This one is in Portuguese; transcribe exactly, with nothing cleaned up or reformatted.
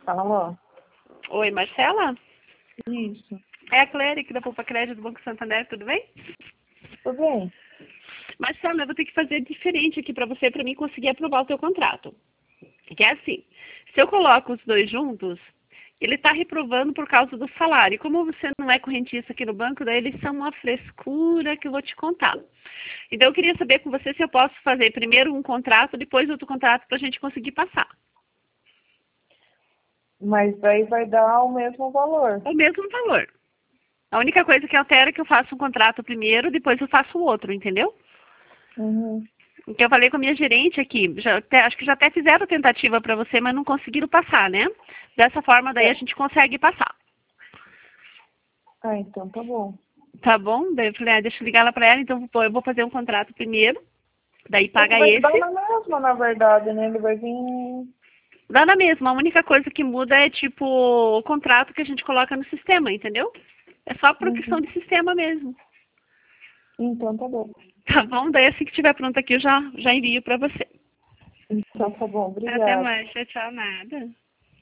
Alô? Oi, Marcela? Isso. É a Cléria aqui da Poupa Crédito do Banco Santander, tudo bem? Tudo bem? Marcela, eu vou ter que fazer diferente aqui para você, para mim conseguir aprovar o teu contrato. Que é assim, se eu coloco os dois juntos, ele está reprovando por causa do salário. E como você não é correntista aqui no banco, daí eles são uma frescura que eu vou te contar. Então eu queria saber com você se eu posso fazer primeiro um contrato, depois outro contrato para a gente conseguir passar. Mas daí vai dar o mesmo valor. O mesmo valor. A única coisa que altera é que eu faço um contrato primeiro, depois eu faço o outro, entendeu? Uhum. Então eu falei com a minha gerente aqui, já até, acho que já até fizeram tentativa para você, mas não conseguiram passar, né? Dessa forma daí É. a gente consegue passar. Ah, então tá bom. Tá bom? Daí eu falei, ah, deixa eu ligar lá para ela, então eu vou fazer um contrato primeiro, daí É que paga vai dar esse. na mesma, na verdade, né? Ele vai vir... Dá na mesma, a única coisa que muda é tipo o contrato que a gente coloca no sistema, entendeu? É só por questão Uhum. de sistema mesmo. Então tá bom. Tá bom? Daí assim que estiver pronto aqui eu já, já envio para você. Então tá bom, Até obrigada. mais, tchau, tchau, nada.